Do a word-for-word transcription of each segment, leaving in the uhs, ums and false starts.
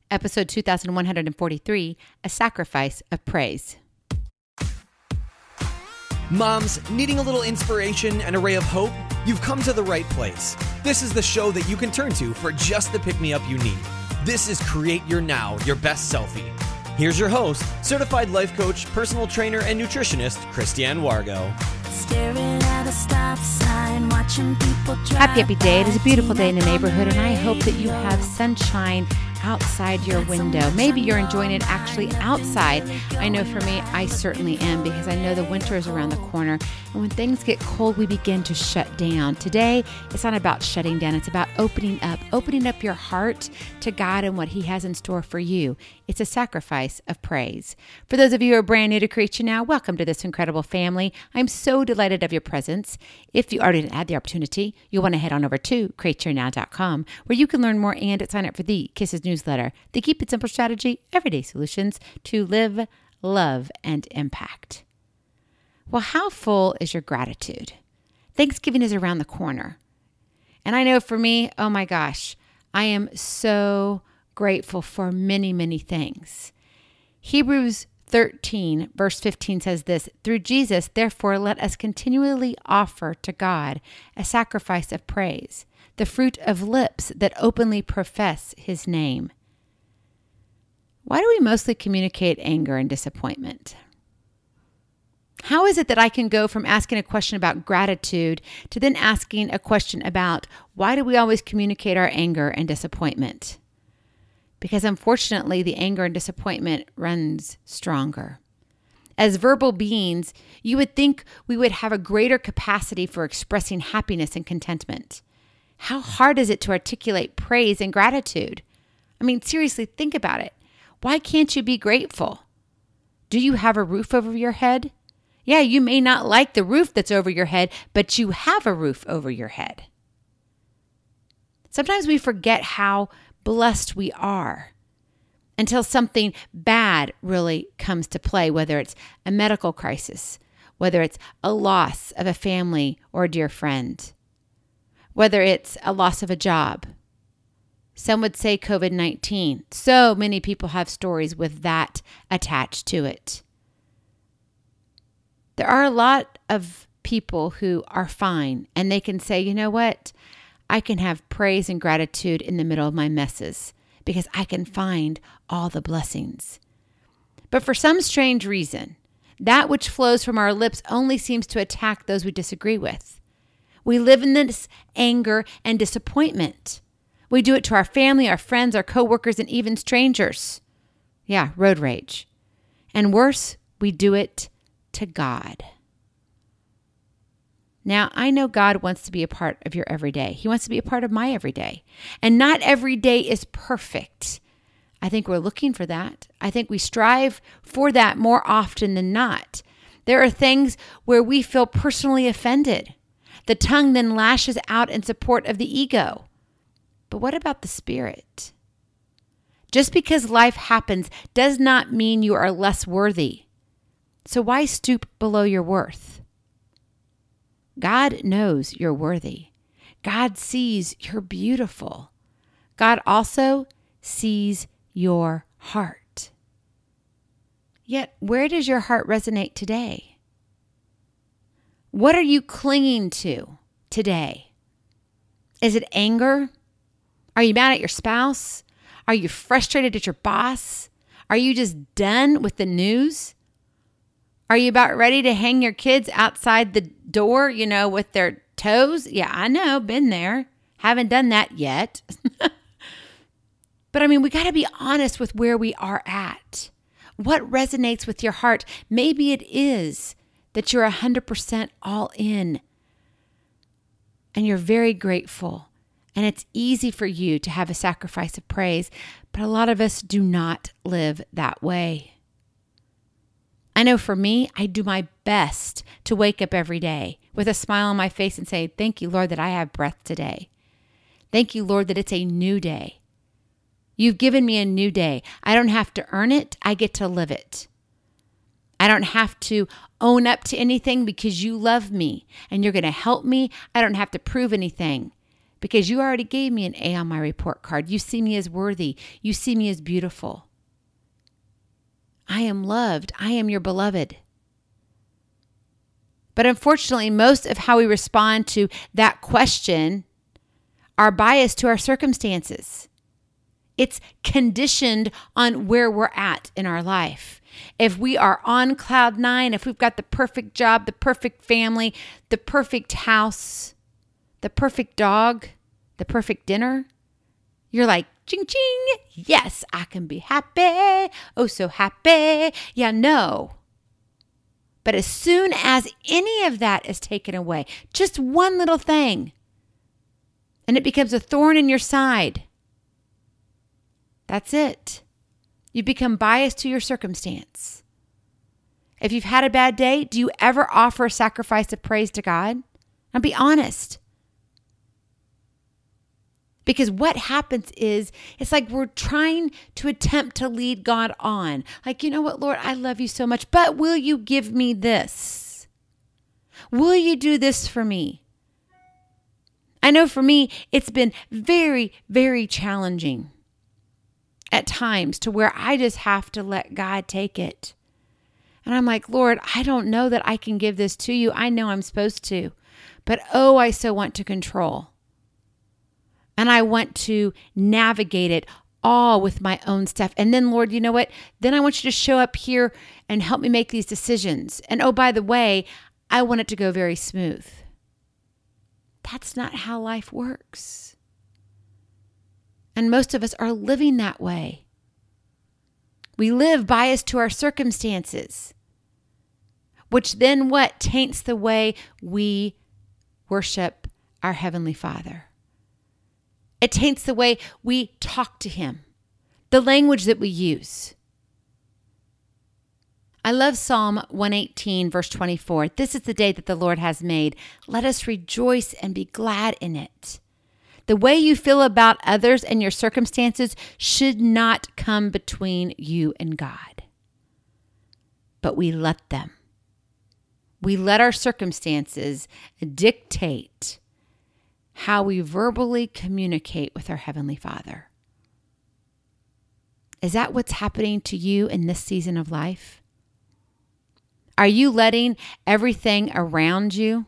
episode two thousand one hundred forty-three, A Sacrifice of Praise. Moms, needing a little inspiration and a ray of hope? You've come to the right place. This is the show that you can turn to for just the pick-me-up you need. This is Create Your Now, Your Best Selfie. Here's your host, certified life coach, personal trainer, and nutritionist, Christiane Wargo. Staring at a stop sign, watching people drive. Happy, happy day. It is a beautiful day in the neighborhood, and I hope that you have sunshine outside your window. Maybe you're enjoying it actually outside. I know for me, I certainly am, because I know the winter is around the corner. And when things get cold, we begin to shut down. Today, it's not about shutting down. It's about opening up, opening up your heart to God and what He has in store for you. It's a sacrifice of praise. For those of you who are brand new to Create Your Now, welcome to this incredible family. I'm so delighted of your presence. If you already had the opportunity, you'll want to head on over to create your now dot com, where you can learn more and sign up for the Kisses newsletter, the Keep It Simple strategy, everyday solutions to live, love, and impact. Well, how full is your gratitude? Thanksgiving is around the corner. And I know for me, oh my gosh, I am so grateful for many, many things. Hebrews thirteen, verse fifteen says this, "Through Jesus, therefore, let us continually offer to God a sacrifice of praise, the fruit of lips that openly profess His name." Why do we mostly communicate anger and disappointment? How is it that I can go from asking a question about gratitude to then asking a question about why do we always communicate our anger and disappointment? Because unfortunately, the anger and disappointment runs stronger. As verbal beings, you would think we would have a greater capacity for expressing happiness and contentment. How hard is it to articulate praise and gratitude? I mean, seriously, think about it. Why can't you be grateful? Do you have a roof over your head? Yeah, you may not like the roof that's over your head, but you have a roof over your head. Sometimes we forget how blessed we are until something bad really comes to play, whether it's a medical crisis, whether it's a loss of a family or a dear friend, whether it's a loss of a job. Some would say covid nineteen. So many people have stories with that attached to it. There are a lot of people who are fine and they can say, you know what? I can have praise and gratitude in the middle of my messes because I can find all the blessings. But for some strange reason, that which flows from our lips only seems to attack those we disagree with. We live in this anger and disappointment. We do it to our family, our friends, our coworkers, and even strangers. Yeah, road rage. And worse, we do it to God. Now, I know God wants to be a part of your everyday. He wants to be a part of my everyday. And not every day is perfect. I think we're looking for that. I think we strive for that more often than not. There are things where we feel personally offended. The tongue then lashes out in support of the ego. But what about the spirit? Just because life happens does not mean you are less worthy. So why stoop below your worth? God knows you're worthy. God sees you're beautiful. God also sees your heart. Yet, where does your heart resonate today? What are you clinging to today? Is it anger? Are you mad at your spouse? Are you frustrated at your boss? Are you just done with the news? Are you about ready to hang your kids outside the door, you know, with their toes? Yeah, I know, been there. Haven't done that yet. But I mean, we got to be honest with where we are at. What resonates with your heart? Maybe it is that you're one hundred percent all in and you're very grateful. And it's easy for you to have a sacrifice of praise, but a lot of us do not live that way. I know for me, I do my best to wake up every day with a smile on my face and say, thank you, Lord, that I have breath today. Thank you, Lord, that it's a new day. You've given me a new day. I don't have to earn it. I get to live it. I don't have to own up to anything because you love me and you're going to help me. I don't have to prove anything because you already gave me an A on my report card. You see me as worthy. You see me as beautiful. I am loved. I am your beloved. But unfortunately, most of how we respond to that question are biased to our circumstances. It's conditioned on where we're at in our life. If we are on cloud nine, if we've got the perfect job, the perfect family, the perfect house, the perfect dog, the perfect dinner, you're like, ching, ching, yes, I can be happy. Oh, so happy. Yeah, no. But as soon as any of that is taken away, just one little thing, and it becomes a thorn in your side, that's it. You become biased to your circumstance. If you've had a bad day, do you ever offer a sacrifice of praise to God? Now be honest. Because what happens is, it's like we're trying to attempt to lead God on. Like, you know what, Lord, I love you so much, but will you give me this? Will you do this for me? I know for me, it's been very, very challenging at times to where I just have to let God take it. And I'm like, Lord, I don't know that I can give this to you. I know I'm supposed to, but oh, I so want to control. And I want to navigate it all with my own stuff. And then, Lord, you know what? Then I want you to show up here and help me make these decisions. And oh, by the way, I want it to go very smooth. That's not how life works. And most of us are living that way. We live biased to our circumstances, which then what? Taints the way we worship our Heavenly Father. It taints the way we talk to Him, the language that we use. I love Psalm one eighteen, verse twenty-four. This is the day that the Lord has made. Let us rejoice and be glad in it. The way you feel about others and your circumstances should not come between you and God. But we let them. We let our circumstances dictate how we verbally communicate with our Heavenly Father. Is that what's happening to you in this season of life? Are you letting everything around you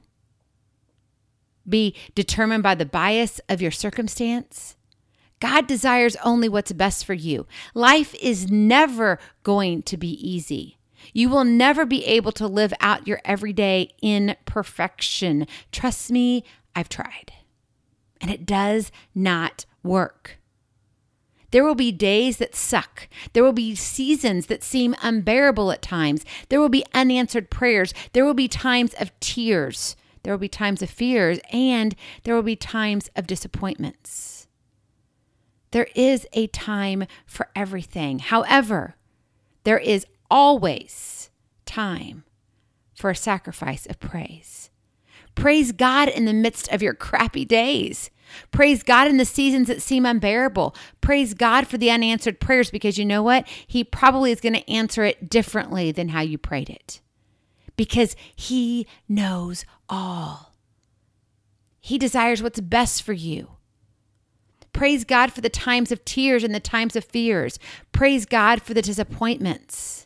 be determined by the bias of your circumstance? God desires only what's best for you. Life is never going to be easy. You will never be able to live out your everyday in perfection. Trust me, I've tried. And it does not work. There will be days that suck. There will be seasons that seem unbearable at times. There will be unanswered prayers. There will be times of tears. There will be times of fears. And there will be times of disappointments. There is a time for everything. However, there is always time for a sacrifice of praise. Praise God in the midst of your crappy days. Praise God in the seasons that seem unbearable. Praise God for the unanswered prayers, because you know what? He probably is going to answer it differently than how you prayed it, because He knows all. He desires what's best for you. Praise God for the times of tears and the times of fears. Praise God for the disappointments.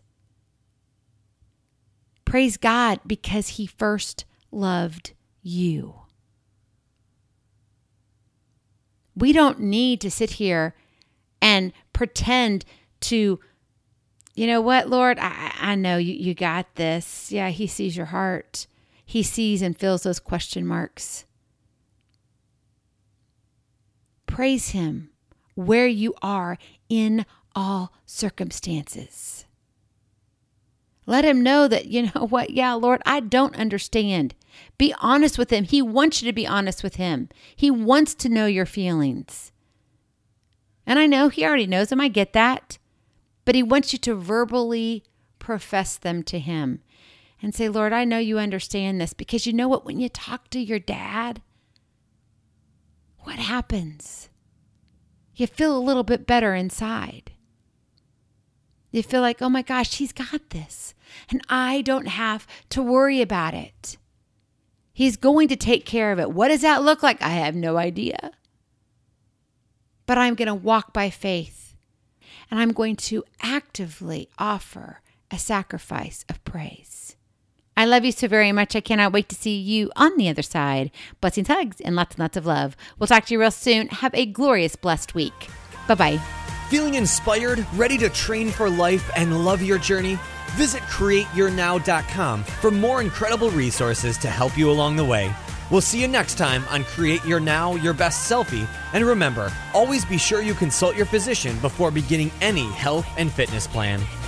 Praise God because He first loved you. We don't need to sit here and pretend to, you know what, Lord, I, I know you, you got this. Yeah, He sees your heart. He sees and feels those question marks. Praise Him where you are in all circumstances. Let Him know that, you know what, yeah, Lord, I don't understand. Be honest with Him. He wants you to be honest with Him. He wants to know your feelings. And I know He already knows them. I get that. But He wants you to verbally profess them to Him and say, Lord, I know you understand this, because you know what? When you talk to your dad, what happens? You feel a little bit better inside. You feel like, oh my gosh, He's got this, and I don't have to worry about it. He's going to take care of it. What does that look like? I have no idea. But I'm going to walk by faith, and I'm going to actively offer a sacrifice of praise. I love you so very much. I cannot wait to see you on the other side. Blessings, hugs, and lots and lots of love. We'll talk to you real soon. Have a glorious, blessed week. Bye-bye. Feeling inspired, ready to train for life, and love your journey? Visit create your now dot com for more incredible resources to help you along the way. We'll see you next time on Create Your Now, Your Best Selfie. And remember, always be sure you consult your physician before beginning any health and fitness plan.